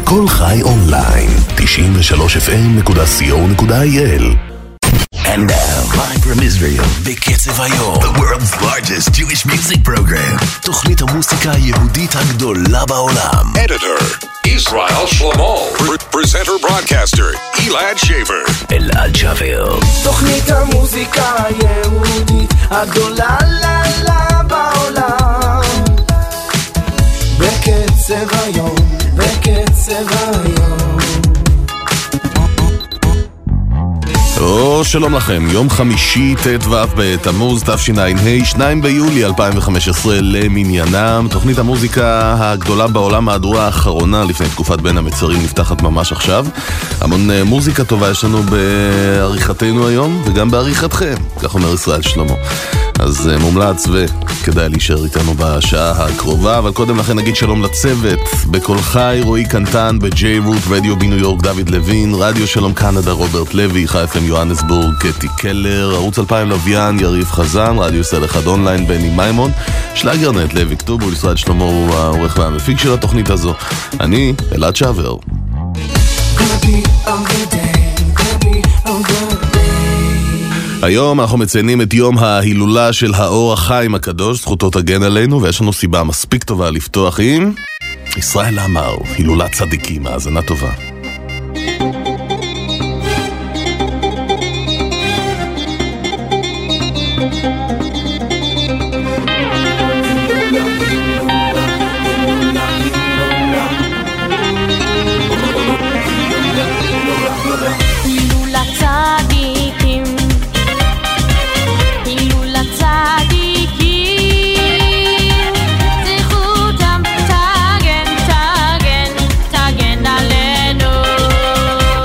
כל חי אונליין, 93fm.co.il. And now, live from Israel, בקצב היום, the world's largest Jewish music program. תוכנית המוסיקה היהודית הגדולה בעולם. Editor, Israel Shlomo. Presenter broadcaster, Elad Shaver. אלעד שבר. תוכנית המוסיקה היהודית הגדולה בעולם. בקצב היום, בקצב היום. שלום לכם, יום חמישי ט"ו בתמוז תשע"ה, 2 ביולי 2015 למניינם. תוכנית המוזיקה הגדולה בעולם, מהדורה האחרונה לפני תקופת בין המצרים, נפתחת ממש עכשיו. המון מוזיקה טובה יש לנו בעריכתנו היום וגם בעריכתכם, כך אומר ישראל שלמה. אז מומלץ וכדאי להישאר איתנו בשעה הקרובה, אבל קודם לכן נגיד שלום לצוות. בכל חי רועי קנטן, בג'יי רוט רדיו בניו יורק דוד לוין, רדיו שלום קנדה רוברט לוי, חי FM יוהנסבורג קטי קלר, ערוץ 2000 לוויין יריב חזן, רדיו סל אחד אונליין בני מימון, שלאגרנט לוי כתובו, ישראל שלמה הוא העורך והמפיק של התוכנית הזו. אני אלעד שבר. היום אנחנו מציינים את יום ההילולה של האור החיים הקדוש, זכותו תגן עלינו, ויש לנו סיבה מספיק טובה לפתוח עם ישראל אמר, הילולת צדיקים, האזנה טובה. תגן עלינו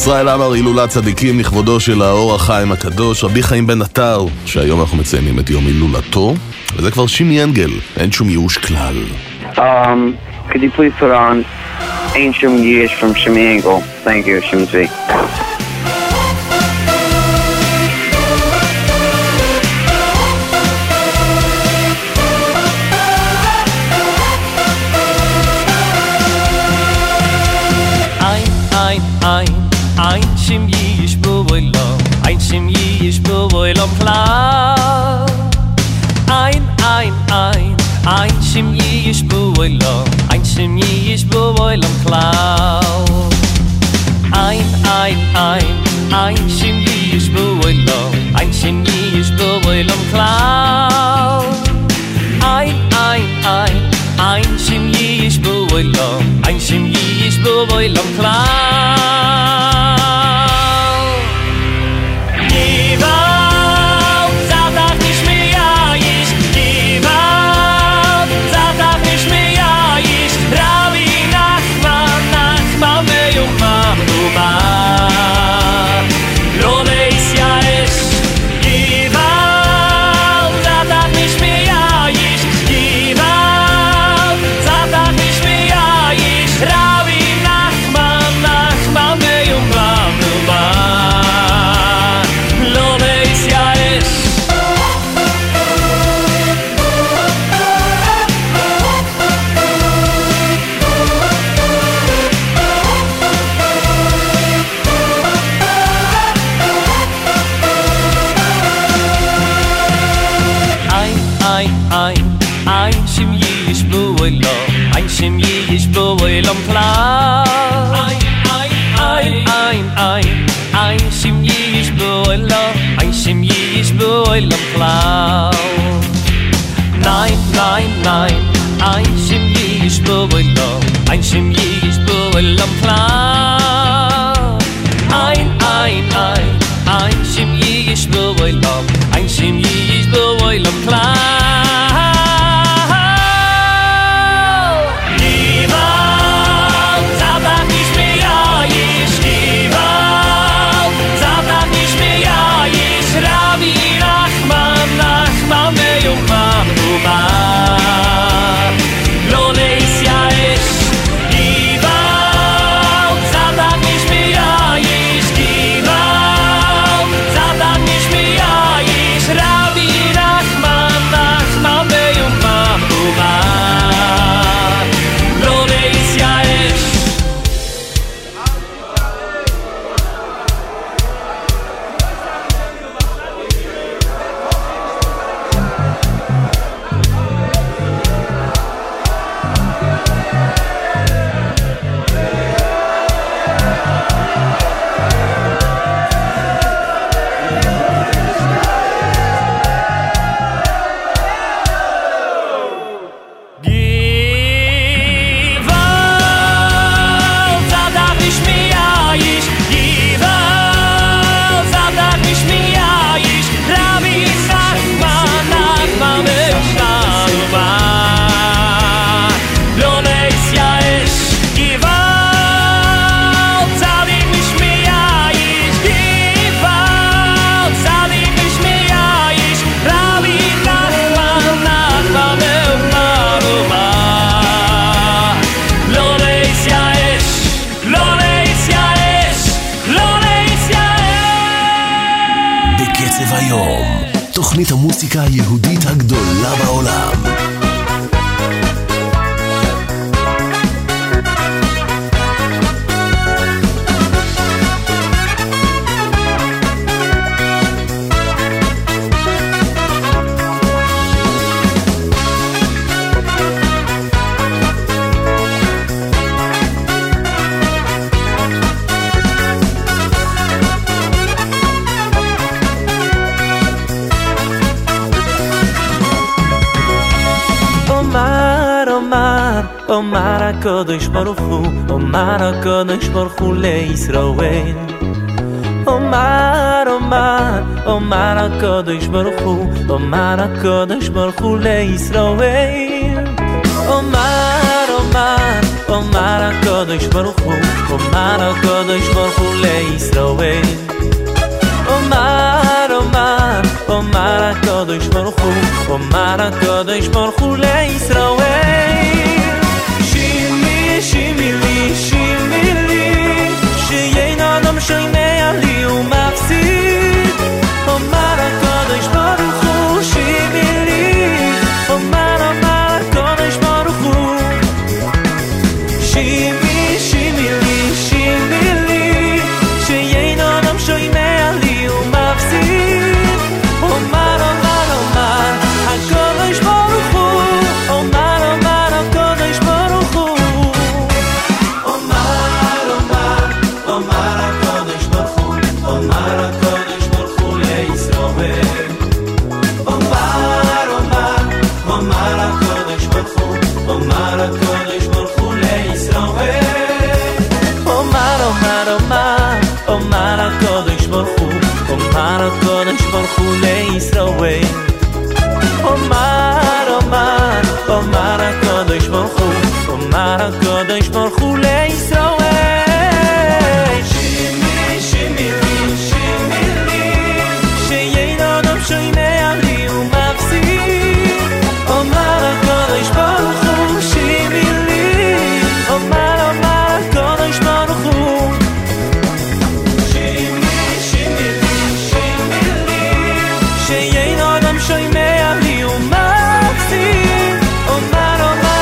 ישראל אמר הילולת צדיקים לכבודו של האור החיים הקדוש, רבי חיים בן עטר, שהיום אנחנו מציינים את יום הילולתו, וזה כבר שימי אנגל, אין שום ייאוש כלל. Could you please put on Ain't Shum Yish from Shimmy Angle? Thank you, Shim Z. Ein Shim Yish Boilam, ein Shim Yish Boilam klar. Ein Shim Yish Boilam, ein Shim Yish Boilam klar. Ein Shim Yish Boilam, ein Shim Yish Boilam klar. Ein Shim Yish Boilam, ein Shim Yish Boilam klar. Ein Shim Yish Boilam klar. Ein Shim Yish Boilam, ein Shim Yish Boilam klar. Nein, ein Shim Yish Boilam, ein Shim Yish Boilam klar. Ein Shim Yish Boilam, ein Shim Yish Boilam klar. תוכנית המוסיקה היהודית הגדולה בעולם. Omar HaKadosh Baruch Hu, Omar HaKadosh Baruch Hu leYisrael. Omar HaKadosh Baruch Hu, Omar HaKadosh Baruch Hu leYisrael. Omar אומר הקדוש ברוך הוא, אומר הקדוש ברוך הוא לישראל. אומר הקדוש ברוך הוא, אומר הקדוש ברוך הוא לישראל. שימי לי, שאין אדם שומע לי ומפסיד. אומר הקדוש ברוך הוא, שימי לי, אומר הקדוש ברוך הוא. שימי לי, שאין אדם שומע לי ומפסיד. אומר הקדוש ברוך הוא, אומר הקדוש ברוך הוא. אומר הקדוש ברוך הוא, אומר הקדוש ברוך הוא לישראל. אומר הקדוש ברוך הוא, אומר הקדוש ברוך הוא לישראל. אומר הקדוש ברוך הוא, אומר הקדוש ברוך הוא לישראל. אומר הקדוש ברוך הוא, אומר הקדוש ברוך הוא לישראל. שימי לי, שאין אדם שומע לי ומפסיד. אומר הקדוש ברוך הוא, שימי לי, אומר הקדוש ברוך הוא. שימי לי, שאין אדם שומע לי ומפסיד. אומר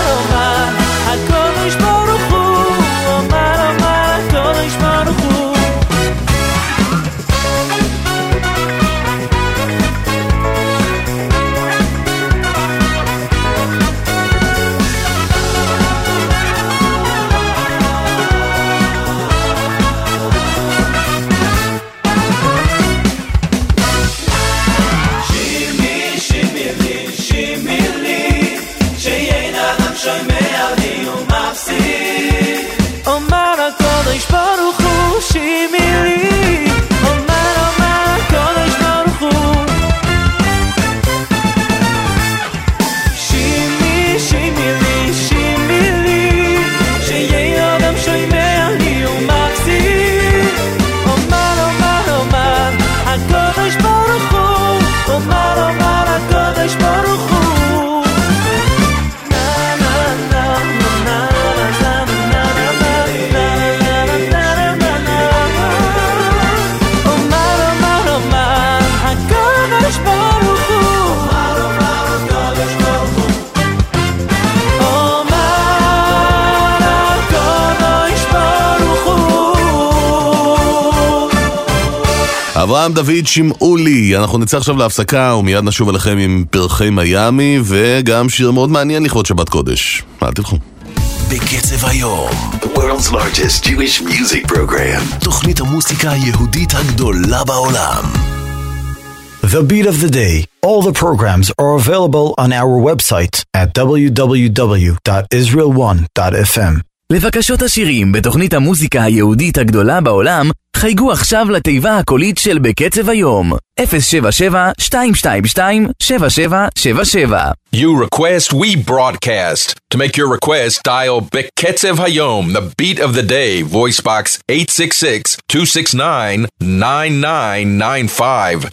הקדוש ברוך הוא, אומר הקדוש ברוך הוא. שימי לי, שאין אדם שומע לי ומפסיד. אומר הקדוש ברוך הוא, שימי לי, אומר הקדוש ברוך הוא. שימי לי, שאין אדם שומע לי ומפסיד. אומר הקדוש ברוך הוא, אומר הקדוש ברוך הוא. אברהם דוד שמעולי, אנחנו נצא עכשיו להפסקה ומיד נשוב אליכם עם פרחי מיאמי וגם שיר מאוד מעניין לכבוד שבת קודש. אל תלכו. בקצב היום, the world's largest Jewish music program, תוכנית המוסיקה היהודית הגדולה בעולם. The Beat of the Day. All the programs are available on our website at www.israel1.fm. לבקשות השירים בתוכנית המוזיקה היהודית הגדולה בעולם, חייגו עכשיו לתיבה הקולית של בקצב היום. 077-222-7777. You request, we broadcast. To make your request, dial Beketzev Hayom, the beat of the day, voice box 866-269-9995.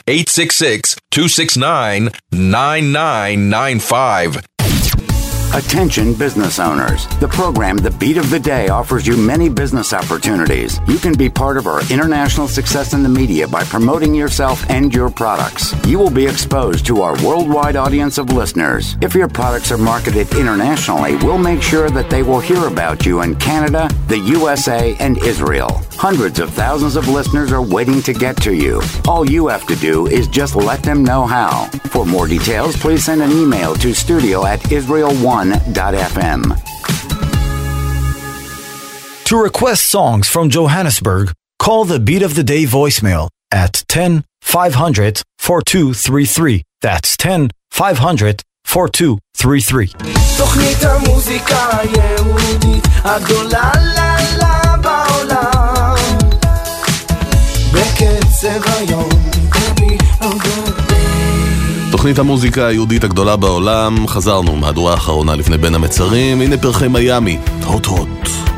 866-269-9995. Attention business owners. The program The Beat of the Day offers you many business opportunities. You can be part of our international success in the media by promoting yourself and your products. You will be exposed to our worldwide audience of listeners. If your products are marketed internationally, we'll make sure that they will hear about you in Canada, the USA, and Israel. Hundreds of thousands of listeners are waiting to get to you. All you have to do is just let them know how. For more details, please send an email to studio@israel1.fm. To request songs from Johannesburg, call the Beat of the Day voicemail at 10-500-4233. That's 10-500-4233. תוכנית המוזיקה היהודית הגדולה בעולם. בקצב היום, תוכנית המוזיקה היהודית הגדולה בעולם. חזרנו מהדורה האחרונה לפני בין המצרים. הנה פרחי מיאמי, הוט הוט.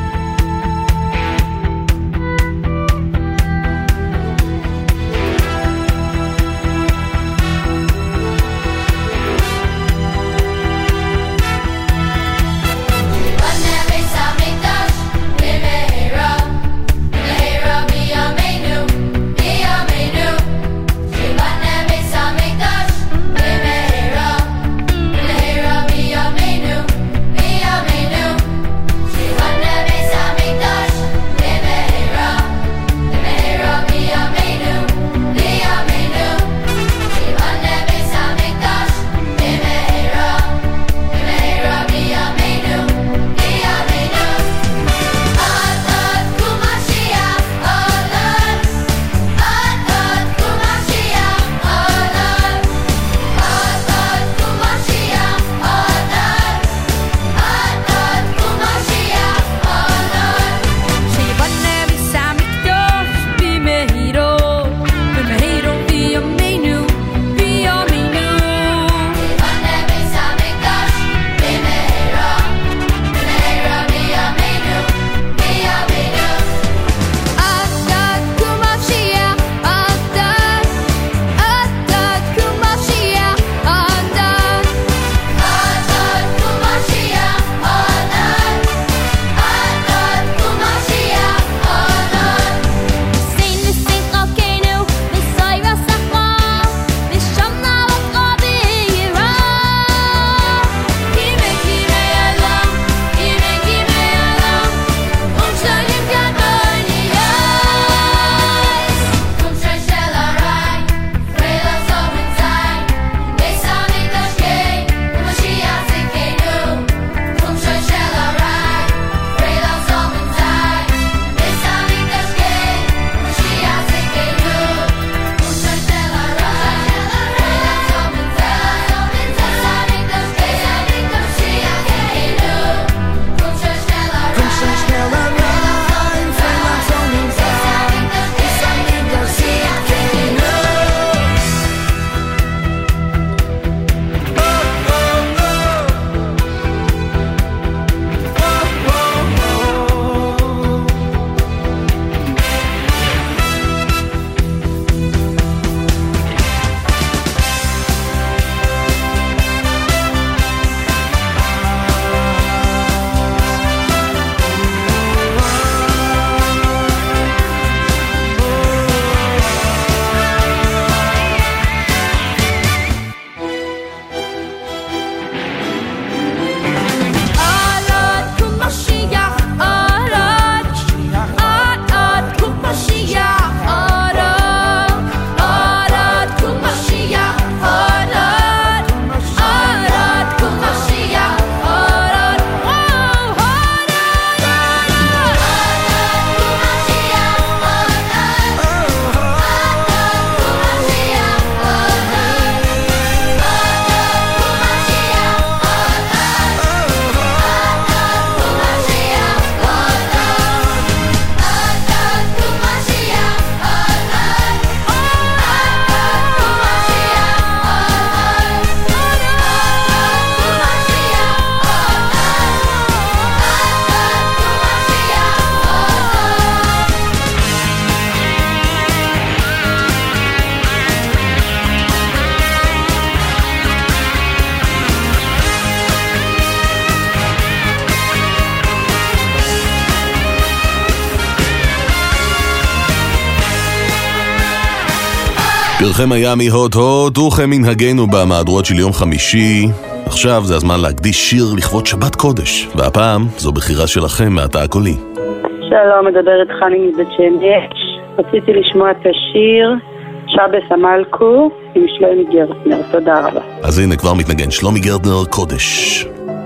פרחי מיאמי הוט הוט, וכמנהגנו במהדורות של יום חמישי. עכשיו זה הזמן להקדיש שיר לכבוד שבת קודש, והפעם זו בחירה שלכם מהתא הקולי. שלום, מדברת חני מבית שמש. רציתי לשמוע את השיר שבס המלכו עם שלומי גרטנר. תודה רבה. אז הנה כבר מתנגן שלומי גרטנר קודש.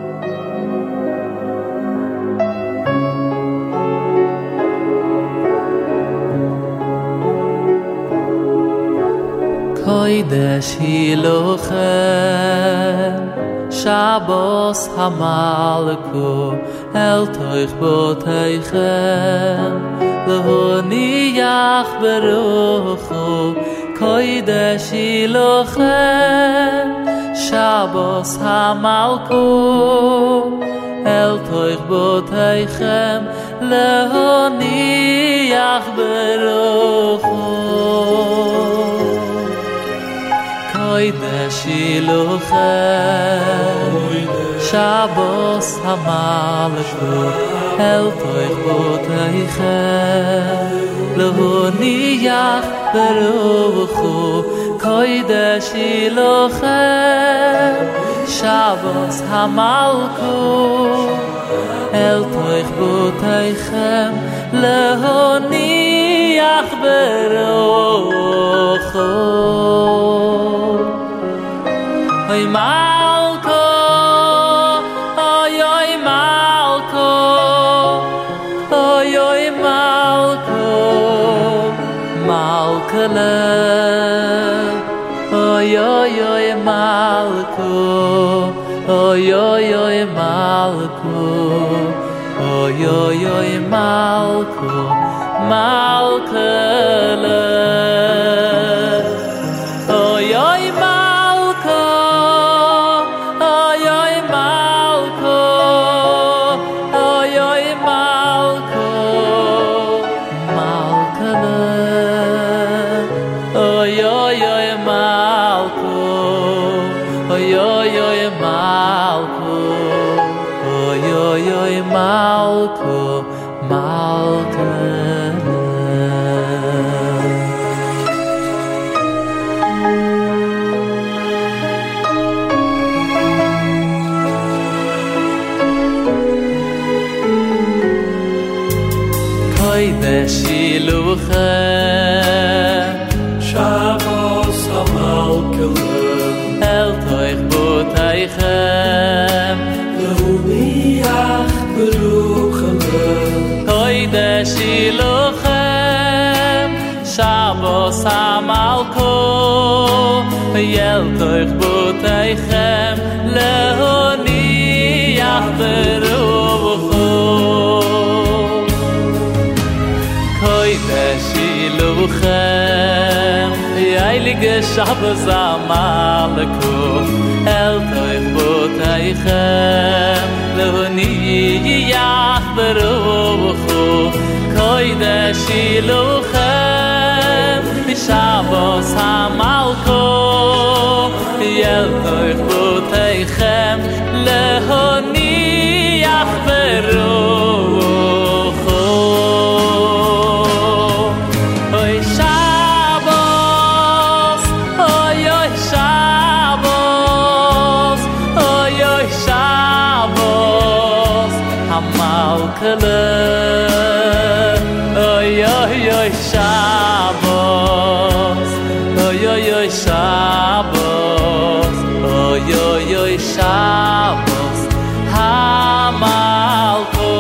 קודש הילוכם שבוס המלכו אל תוך בותיכם להניח ברוחו קודש אלוהים שבוס המלכו אל תוך בותיכם להניח ברוחו קודש אלוהים שבוס המלכו אל תוך בותיכם להניח ברוחו קודש אלוהים שבוס המלכו אל תוך בותיכם להניח ברוחו אוי מלכו אוי אוי מלכו אוי אוי מלכו מלכלה oy oy oy malko oy oy oy malko oy oy oy malko malkala oy oy malko oy oy malko oy oy malko malkala oy oy oy malko oy oy oy malko oy oy oy malko malkala kodesh ilochem Shabbos HaMalkelim El Toich Botaychem Leuniach Beruchelem Kodesh Ilochem Shabbos HaMalko El Toich Botaychem Leuniach Beruchelem Kodesh Ilochem Heilige Shabbos HaMalko El Toich Botaychem Leuniach Beruchu Kodesh Ilochem Shabbos HaMalko El Toich Botaychem Leuniach Beruchu Oy Shabbos Oy oy Shabbos Oy oy Shabbos HaMalkele Oy oy oy Shabbos Oy oy oy Shabbos Oy oy oy Shabbos HaMalko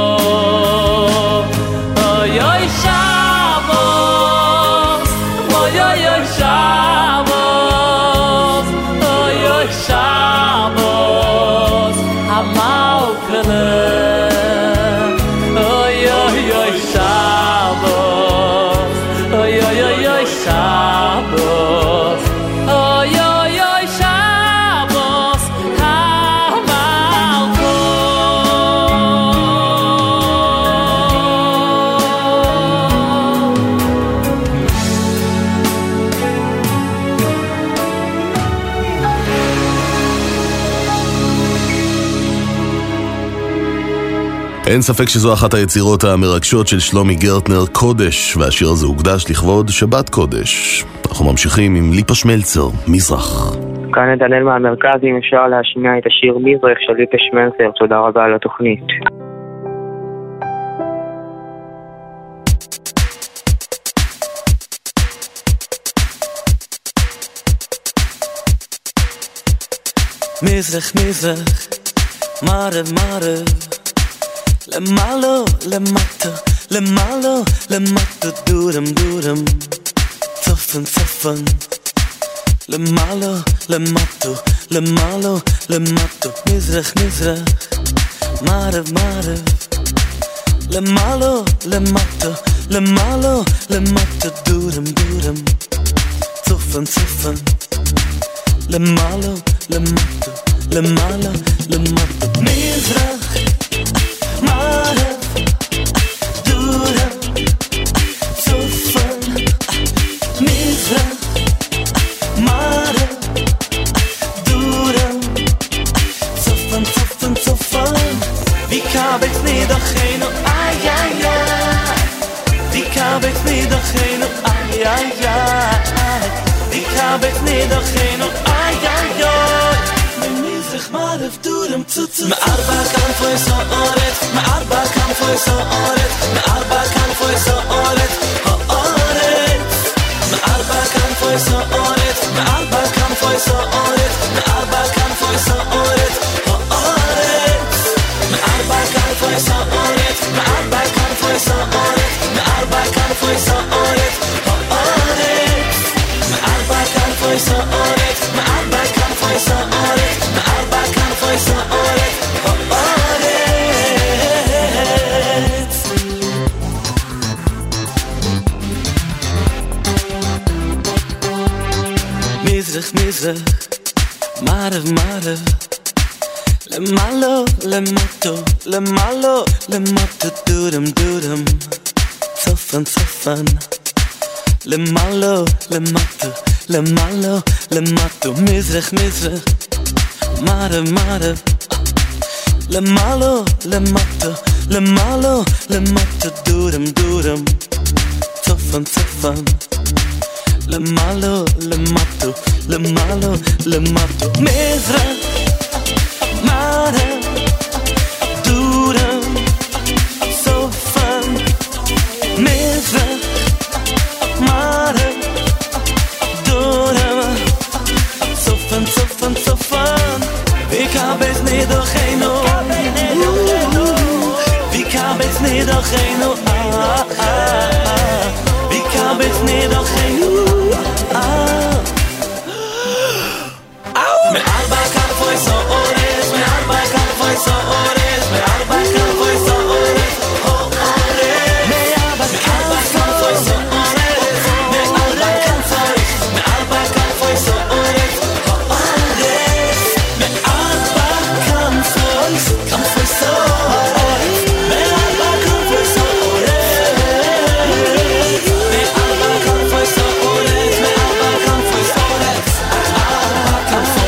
Oy oy Shabbos Oy oy oy Shabbos Oy oy Shabbos HaMalkele Oy oy oy Shabbos Oy oy oy oy Shabbos Oy oy oy Shabbos HaMalko אין ספק שזו אחת היצירות המרגשות של שלומי גרטנר, קודש, והשיר הזה הוקדש לכבוד שבת קודש. אנחנו ממשיכים עם ליפה שמלצר, מזרח. כאן נתנאל מהמרכז, אם אפשר להשמיע את השיר מזרח של ליפה שמלצר. תודה רבה על התוכנית. מזרח מזרח מערב מערב למעלה למטה למעלה למטה דורם דורם צפן צפן למעלה למטה למעלה למטה מזרח מזרח מערב מערב למעלה למטה למעלה, למטה, דורם, דורם, צופן, צופן, למעלה, למטה, למעלה, למטה, מזרח, מערב, דורם, צופן, מזרח, מערב, דורם, צופן, צופן, צופן, wie kabels niedergehen, ay, ay, ay. Wie kabels niedergehen, ay, ay, ay. Wie kabels niedergehen, ay, ay, ay. Mir sich mal auf Durem zu. Me arba kan foi so oret, me arba kan foi so oret, me arba kan foi so oret, ho oret. Me arba kan foi so oret, me arba kan foi so oret, me arba kan foi so oret, ho oret. Me arba kan foi so oret, me arba kan foi so oret, me arba kan foi so oret, ho oret. Me arba kan foi so oret, me arba kan foi so oret, me arba kan foi so oret, ho oret. Mizrach, mizrach, marev, marev, למעלה, למטה, למעלה, למטה, דורם, דורם, צופן, צופן, למעלה, למטה, למעלה, למטה, מזרח, מזרח, מערב, מערב, למעלה, למטה, למעלה, למטה, דורם, דורם, צופן, צופן, למעלה, למטה, למעלה, למטה, מזרח, Mare, Durem, Sofan, Mizra, Mare, Durem, Sofan, Sofan, Sofan. Wie kabels niedergehen, wie kabels niedergehen, wie kabels niedergehen, Me arba kan foi so ores, me arba kan foi so ores, me arba kan foi so ores, ho ores. Me arba kan foi so ores, me arba kan foi, me arba kan foi so ores, ho ores. Me arba kan foi so ores, me arba kan foi so ores, me arba kan foi so ores, me arba kan foi so ores, arba kan foi.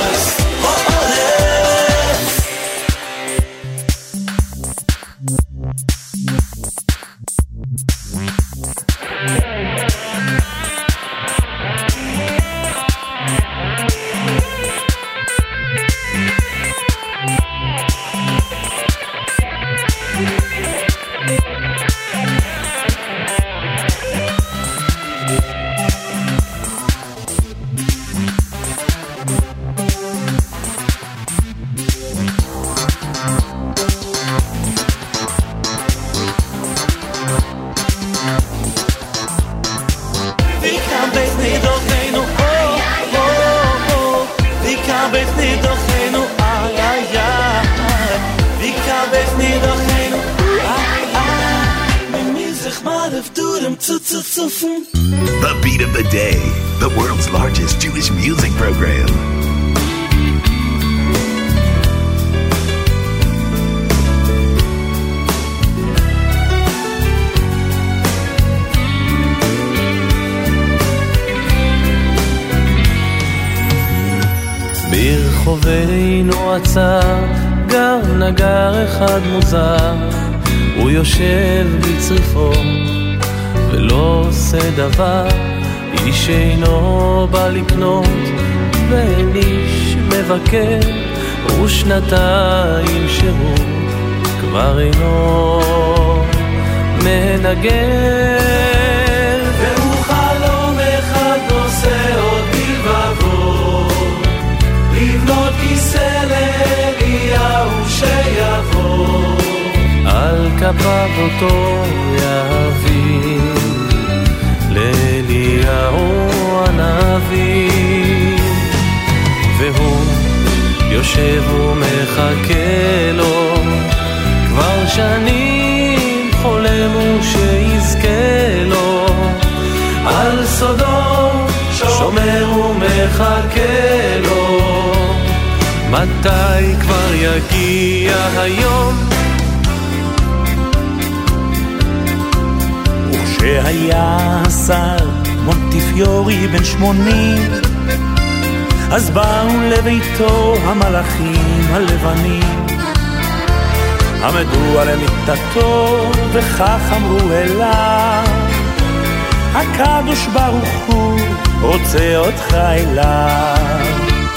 The Beat of the Day, the world's largest Jewish music program. ברחובנו עצר גר נגר אחד מוזר, הוא יושב בצריפו ולא עושה דבר, איש אינו בא לקנות ואין איש מבקר, ושנתיים שהוא כבר אינו מנגן, והוא חלום אחד נושא עוד בלבבו, לבנות כיסא לאליהו שיבוא, על כפיו אותו יביא לאליהו הנביא, והוא יושב ומחכה לו כבר שנים, חולם הוא שיזכה על סודו שומר ומחכה לו, מתי כבר יגיע היום? וכשהיה שר מונטיפיורי בן 80, אז באו לביתו המלאכים הלבנים, עמדו על מיטתו וכך אמרו אליו, הקדוש ברוך הוא רוצה אותך אליו.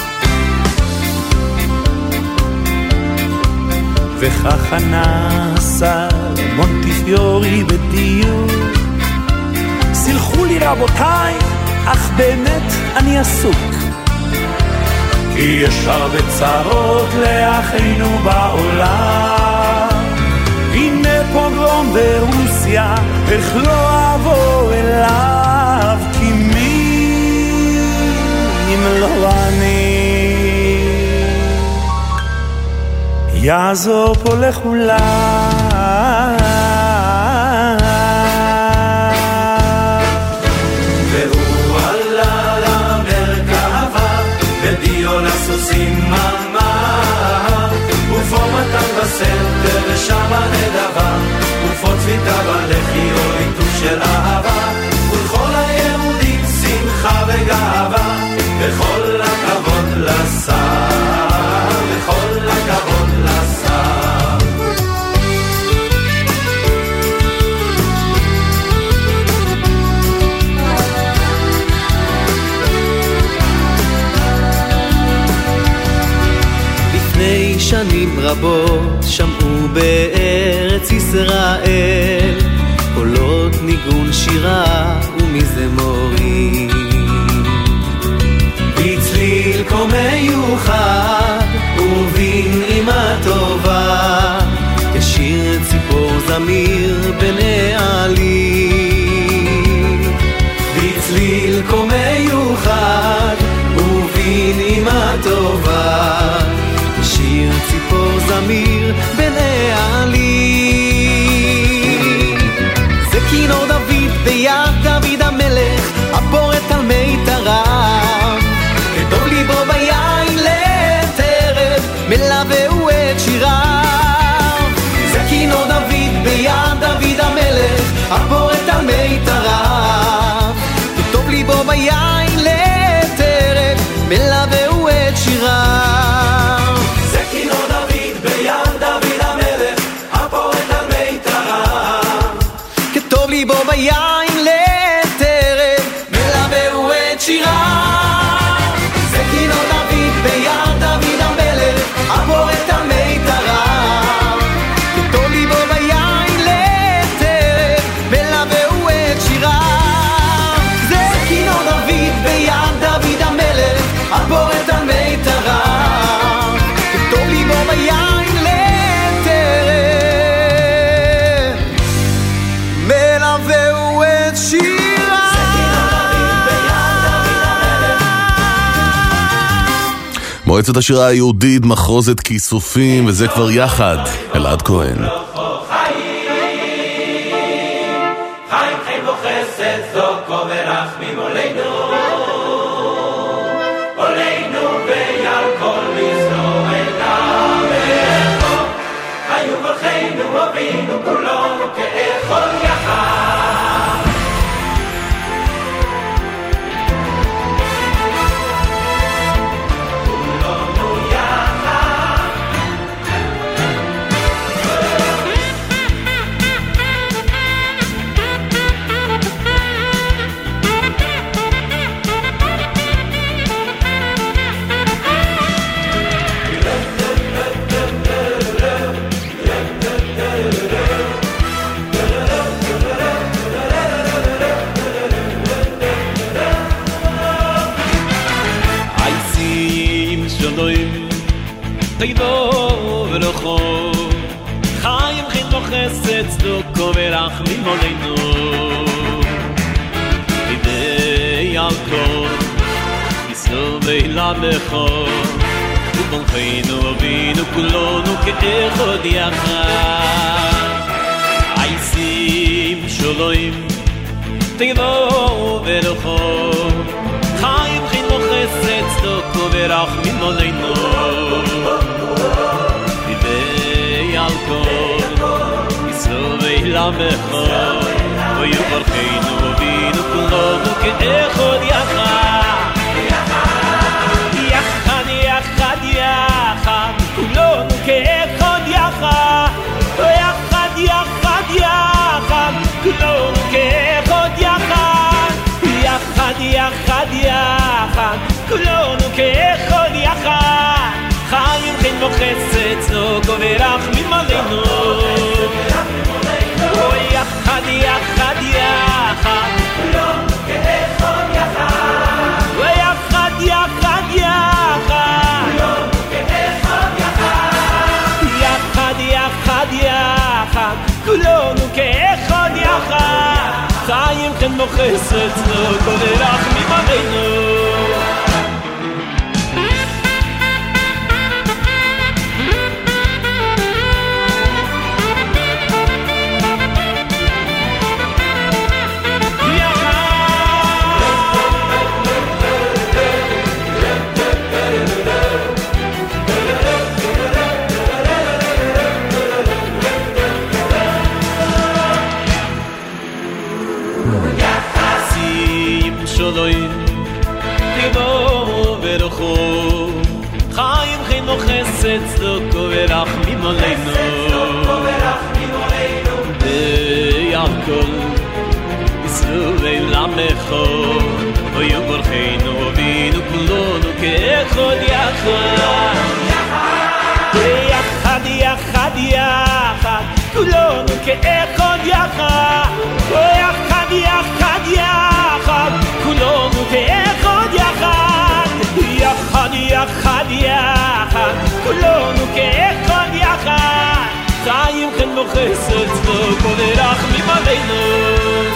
וכך נסע מונטיפיורי בדיוק, סלחו לי רבותיי, אך באמת אני עסוק, כי יש הרבה צרות לאחינו בעולם. הנה פוגרום ברוסיה, איך לא אבוא אליו, כי מי אם לא אני יעזור פה לכולם. והוא עלה למרכבה ודיו לסוסים ממר, ופו מתן בסתר ושמה נדבה, ופו צביתה בלחי או ליטוף של אהבה, ולכל היהודים שמחה וגאווה, וכל הכבוד לשר, וכל הכבוד לשר. לפני שנים רבות שמעו בארץ ישראל קולות ניגון שירה ומזמורים, בצליל כה מיוחד ובנעימה טובה, כשיר ציפור זמיר בנעלים. בצליל כה מיוחד ובנעימה טובה, כשיר ציפור זמיר בנעלים. זה כינור דוד ביד דוד המלך, הפורט על מיתריו, כטוב ליבו ביין לטרף, מלווהו את שיריו. זה כינור דוד ביד דוד המלך, הפורט על מיתריו, כטוב ליבו ביין לטרף, מלווהו את שיריו. זה כינור דוד ביד דוד המלך, הפורט על מיתריו, כטוב ליבו ביין לטרף, מלווהו את שיריו. זה כינור דוד ביד דוד המלך, הפורט על מיתריו, כטוב ליבו ביין לטרף, מלווהו את שיריו. זה כינור דוד ביד דוד המלך, הפורט על מיתריו, כטוב ליבו ביין לטרף, מלווהו את שיריו. מועצת השירה היהודית, מחרוזת כיסופים, וזה כבר יחד. אלעד כהן. חיים חיים וחסד צדקו ורחמים עלינו, עלינו ועל כל ישראל נעמדו, היו ברכנו אבינו כולנו כאחד יחד. כולנו יחד. תידו ולכו חיים חיים וחסד צדקו ורחמים עלינו, לידי על כל יסוד וילדכו, וברכנו אבינו כולנו כאחד יחד. עישים שלוים תבוא ולכו חיים חינוך חסד צדוק ורחמים עלינו תביא על כל ישרו וילמכו ויברכנו ובינו כולנו כאחד יחד יחד יחד יחד כולנו כאחד יחד יחד יחד יחד כולנו כאחד יחד יחד יחד יחד כולנו כאחד יחד חיים חינוך חסד צדוק ורחמים עלינו יחד יחד יחד כולנו כאחד יחד יחד יחד יחד כולנו כאחד יחד יחד יחד כולנו כאחד יחד חיים חינוך חסד צדוק ורחמים עלינו תבוא ולכו חיים חינוך חסד צדוק ורחמים עלינו ויעקב ישרו וילמכו ויברכנו ובינו כולנו כאחד יחד יחד יחד יחד כולנו כאחד יחד יחד יחד יחד כולנו כאחד יחד יחד יחד יחד כולנו כאחד יחד חיים חינוך חסד צדוק ורחמים עלינו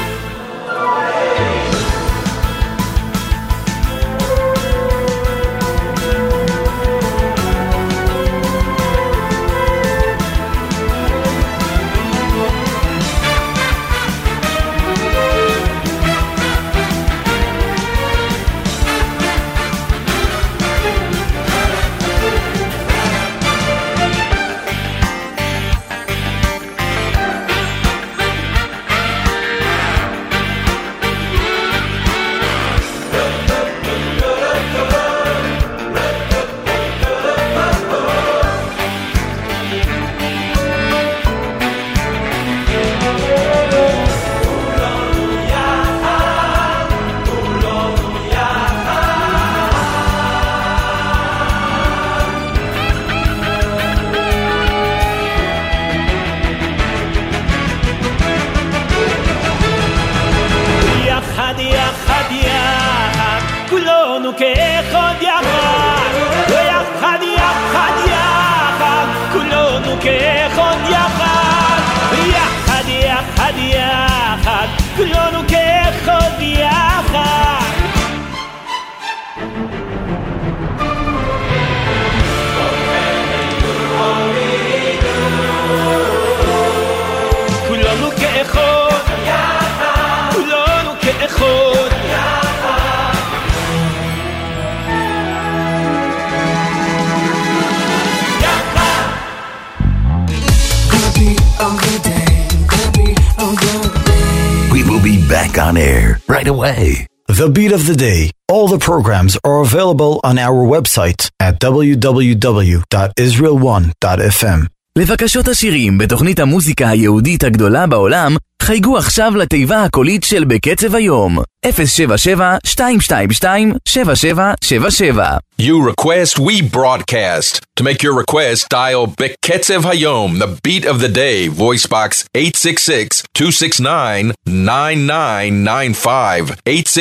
Back on air right away. The Beat of the Day. All the programs are available on our website at www.israel1.fm. לבקשות השירים בתוכנית המוזיקה היהודית הגדולה בעולם, חייגו עכשיו לתיבה הקולית של בקצב היום. 077-222-7777. You request, we broadcast. To make your request, dial Beketzev Hayom, the beat of the day, voice box 866-269-9995.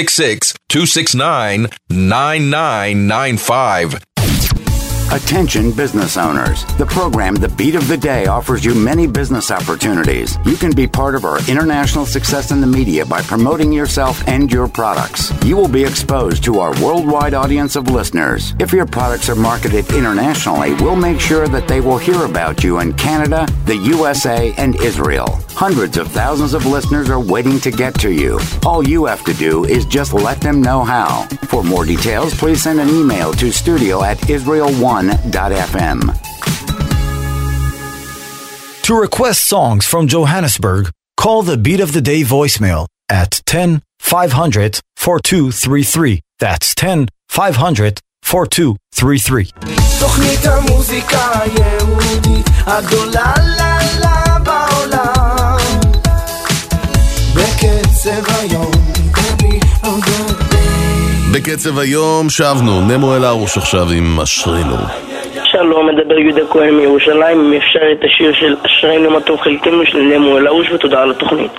866-269-9995. Attention business owners. The program The Beat of the Day offers you many business opportunities. You can be part of our international success in the media by promoting yourself and your products. You will be exposed to our worldwide audience of listeners. If your products are marketed internationally, we'll make sure that they will hear about you in Canada, the USA, and Israel. Hundreds of thousands of listeners are waiting to get to you. All you have to do is just let them know how. For more details, please send an email to studio@israel1.fm. To request songs from Johannesburg, call the Beat of the Day voicemail at 10-500-4233. That's 10-500-4233. תוכנית המוזיקה היהודית הגדולה לה בעולם בקצב היום. בקצב היום שבנו, נמו אל הרוש עכשיו עם אשרינו. שלום, מדבר יהודה כהן מירושלים. אם אפשר את השיר של אשרינו מה טוב חלקנו של נמו אל הרוש, ותודה על התוכנית.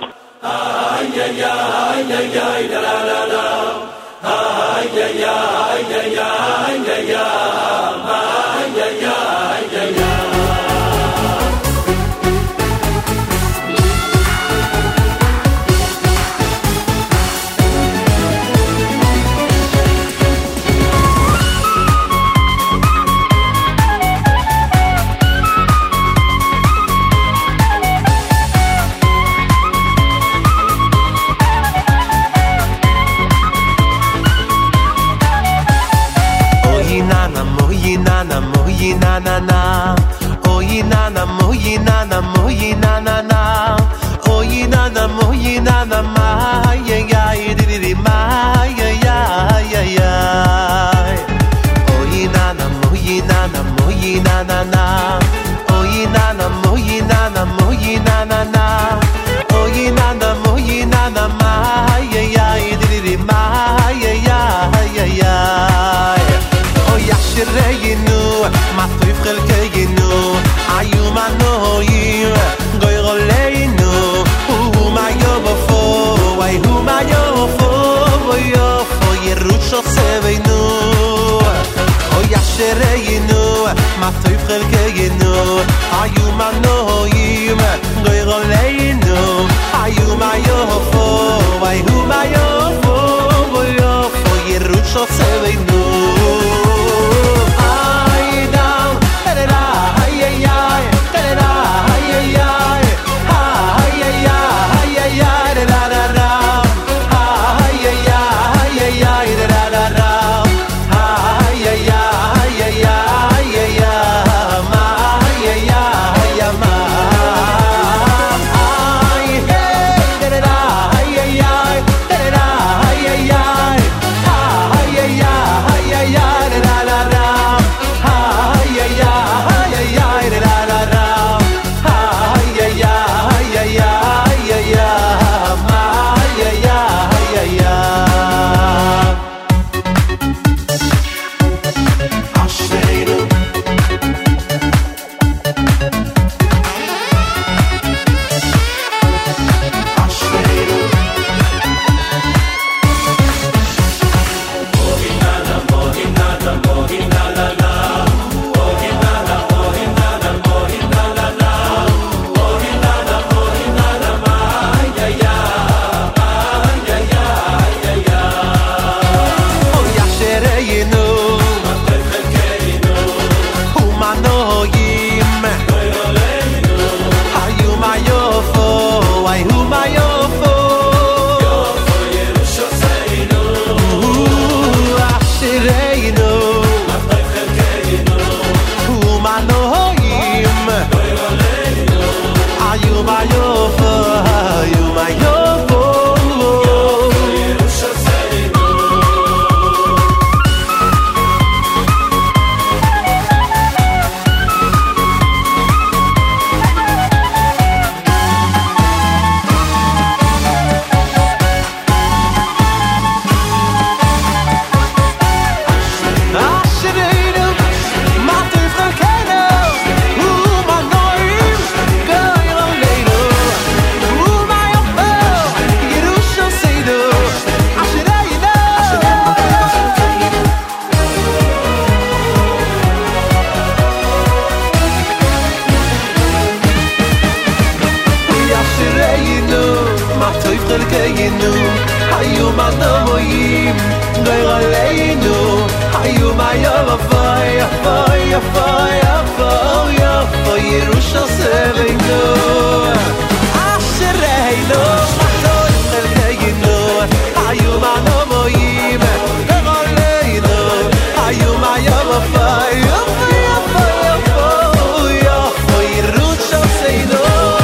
na na na, oy na na moy na na moy na na na, oy na na moy na na ma ya ya di di ma ya ya ya ya, oy na na moy na na moy na na na, oy na na moy na na moy na na na, oy na na moy na na ma ya ya di di ma ya ya ya ya. Yashreinu, matuf khelkeinu, ayumanoyim, goyroleinu, umayofo, ay umayofo, yofo yerusho seveinu. Oh yashreinu, matuf khelkeinu, ayumanoyim, goyroleinu, ayumayofo, ay umayofo, yofo yerusho seveinu. moim Goy raleinu Hayum ayom Afoy, afoy, afoy, afoy, afoy Yerusha seveinu Ashereinu Matoy chelkeinu Hayum ano moim Goy raleinu Hayum ayom Afoy, afoy, afoy, afoy, afoy Yerusha seveinu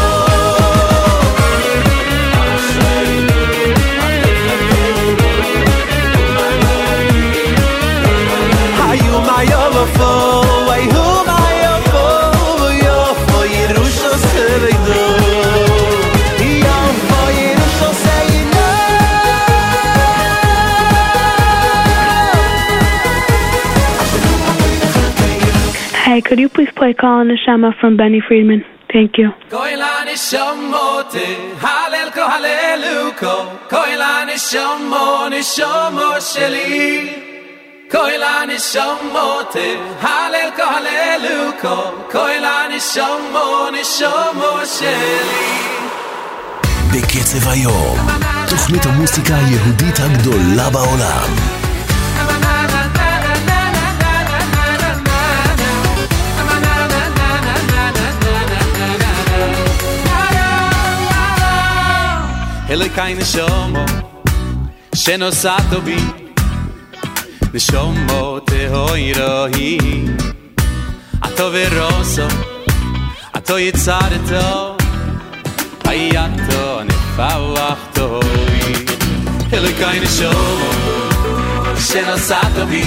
Hey, could you please play Call Neshama from Benny Friedman? Thank you. Koila nishamote, halel ko haleluko, koila nishamo, nishamo sheli. Koila nishamote, halel ko haleluko, koila nishamo, nishamo sheli. בקצב היום, תוכנית המוסיקה היהודית הגדולה בעולם. Elokai neshomo shenosato bi neshomo tehoirohi ato veroso ato yitzareto hayato nefawachto Elokai neshomo shenosato bi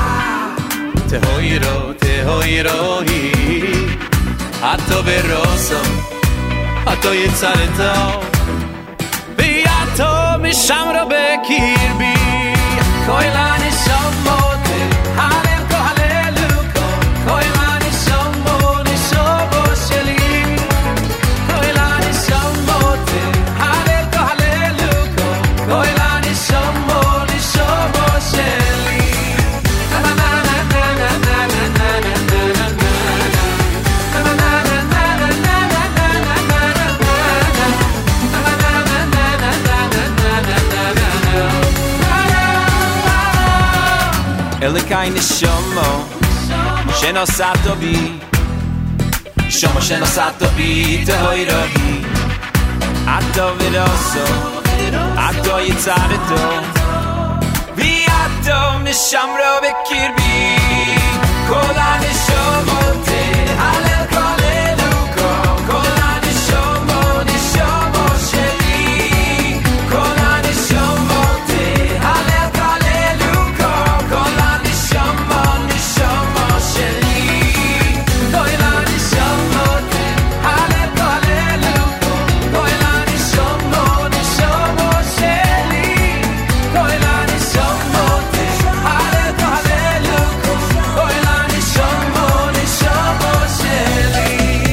tehoirohi ato veroso ato yitzareto Beato mishamro bekirbi Koilani shamote Halel ko haleluko Koilani shamo nishomo sheli Koilani shamote Halel ko haleluko Koilani shamo nishomo sheli Na na na na na na na na na na Elikai neshomo shenosato bi Shomo shenosato bi tehoirohi Ato vidoso Ato yitzareto Viato mishamro bekirbi Kola neshomote Halel koleluko Kola neshomo nishomo sheli Kola neshomote Halel koleluko Kola neshomo nishomo sheli Kola neshomote Halel koleluko Kola neshomo nishomo sheli Kola neshomote Halel koleluko Kola neshomo nishomo sheli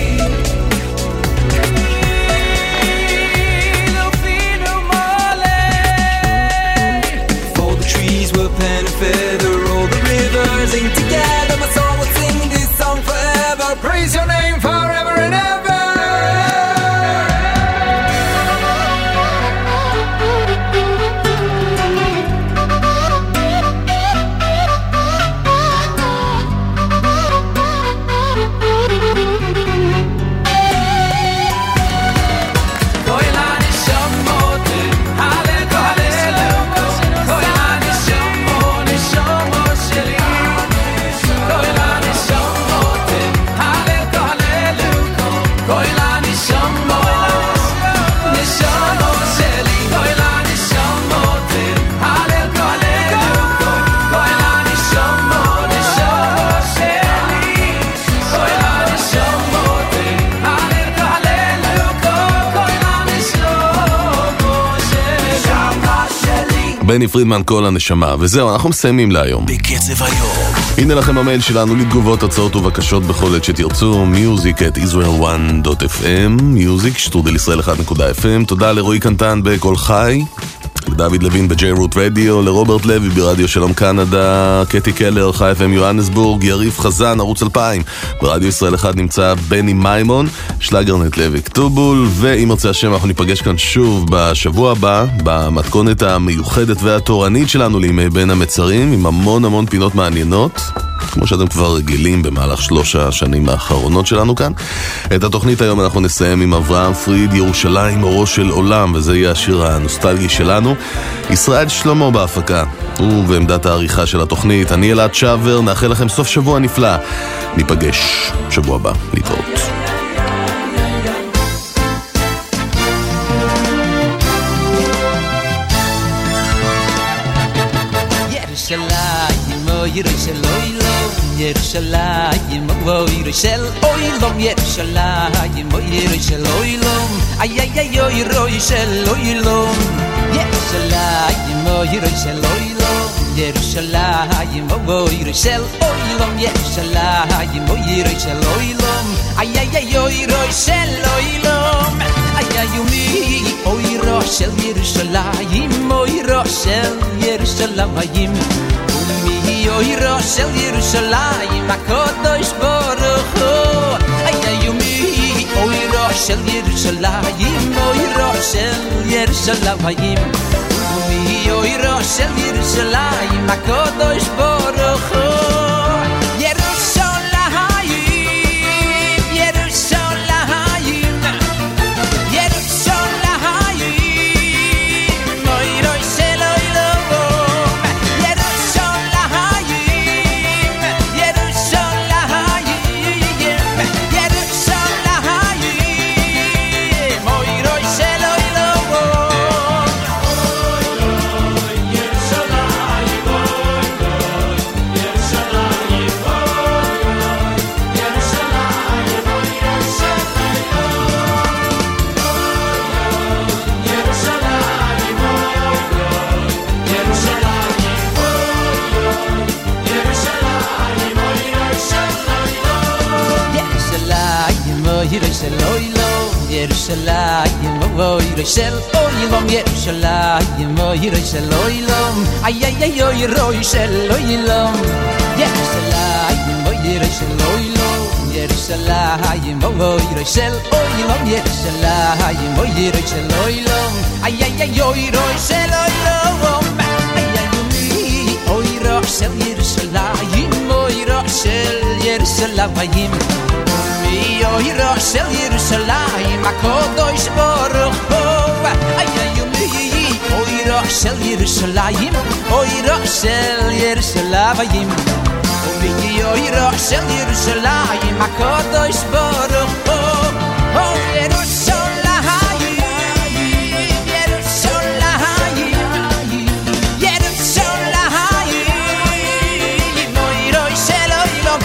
All the trees were pen and feather, all the rivers ain't together. My soul will sing this song forever. Praise your name forever and ever. Koilani shamote, halel ko haleluko, koilani shamo nishomo sheli. Koilani shamote, halel ko haleluko, koilani shamo nishomo sheli. Koilani shamote, halel ko haleluko, koilani shamo nishomo sheli. Koilani shamote, halel ko haleluko, koilani shamo sheli. בני פרידמן כל הנשמה, וזהו, אנחנו מסיימים להיום. בקצב היום. הנה לכם המייל שלנו לתגובות, הצעות ובקשות בכל עת שתרצו, music@israel1.fm, music @israel1.fm. תודה לרועי קנטן בכל חי, לדוד לוין ב-J Root Radio, לרוברט לוי ברדיו שלום קנדה, קטי קלר, חי FM יוהנסבורג, יריב חזן, ערוץ 2000, ברדיו ישראל 1 נמצא בני מיימון, שלגרנט לוי כתובול, ואם ירצה השם אנחנו ניפגש כאן שוב בשבוע הבא, במתכונת המיוחדת והתורנית שלנו לימי בין המצרים, עם המון פינות מעניינות, כמו שאתם כבר רגילים במהלך 3 השנים האחרונות שלנו כאן. את התוכנית היום אנחנו נסיים עם אברהם פריד, ירושלים אורו של עולם, וזה יהיה השיר הנוסטלגי שלנו. ישראל שלמה בהפקה, ובעמדת העריכה של התוכנית, אני אלעד שבר, נאחל לכם סוף שבוע נפלא. ניפגש שבוע הבא, להתראות. Yerushalayim, oh Yerushalayim, Yerushalayim, oh Yerushalayim, ay ay ay oh Yerushalayim, Yerushalayim, oh Yerushalayim, Yerushalayim, oh Yerushalayim, Yerushalayim, oh Yerushalayim, ay ay ay oh Yerushalayim, ay ay oh Yerushalayim, oh Yerushalayim. Oy Roshel Yerushalayim HaKadosh Baruch Hu Ay ayumi Oy Roshel Yerushalayim Oy Roshel Yerushalayim Oy Roshel Yerushalayim HaKadosh Baruch Hu Yerushalayim, oh Yerushalayim, Yerushalayim, oh Yerushalayim, ay ay ay oh Yerushalayim, Yerushalayim, oh Yerushalayim, Yerushalayim, oh Yerushalayim, Yerushalayim, oh Yerushalayim, ay ay ay oh Yerushalayim, ay ay oh Yerushalayim, oh Yerushalayim. Oy Roshel Yerushalayim HaKadosh Baruch Hu Ay ayumi Oy Roshel Yerushalayim Oy Roshel Yerushalayim Oy Roshel Yerushalayim HaKadosh Baruch Hu Oy Yerushalayim Yerushalayim Yerushalayim Oy Roshel Olam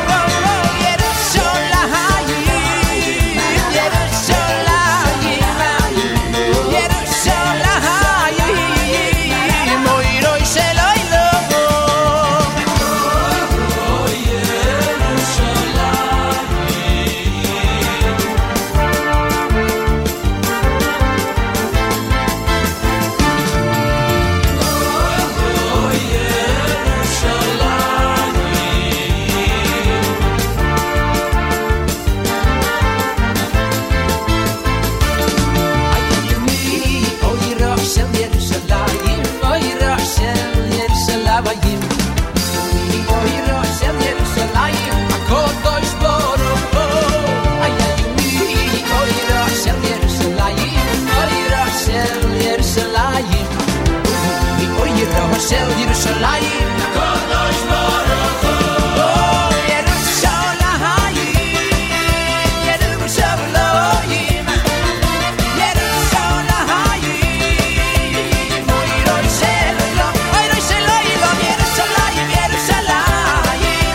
Roshel Yerushalayim HaKadosh Baruch Hu Yerushalayim Yerushalayim Yerushalayim Oy Roshel Oy Roshel Yerushalayim Yerushalayim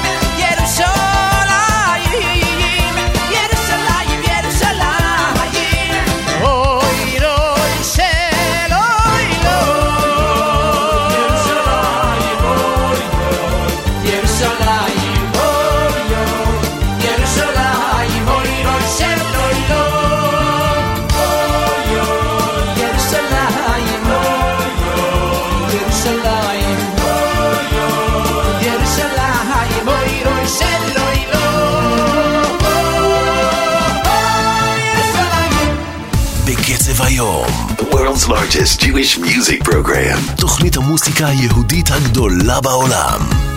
Yerushalayim Yerushalayim Yerushalayim Oy Roshel Oy היום. The world's largest Jewish music program. תוכנית המוסיקה היהודית הגדולה בעולם.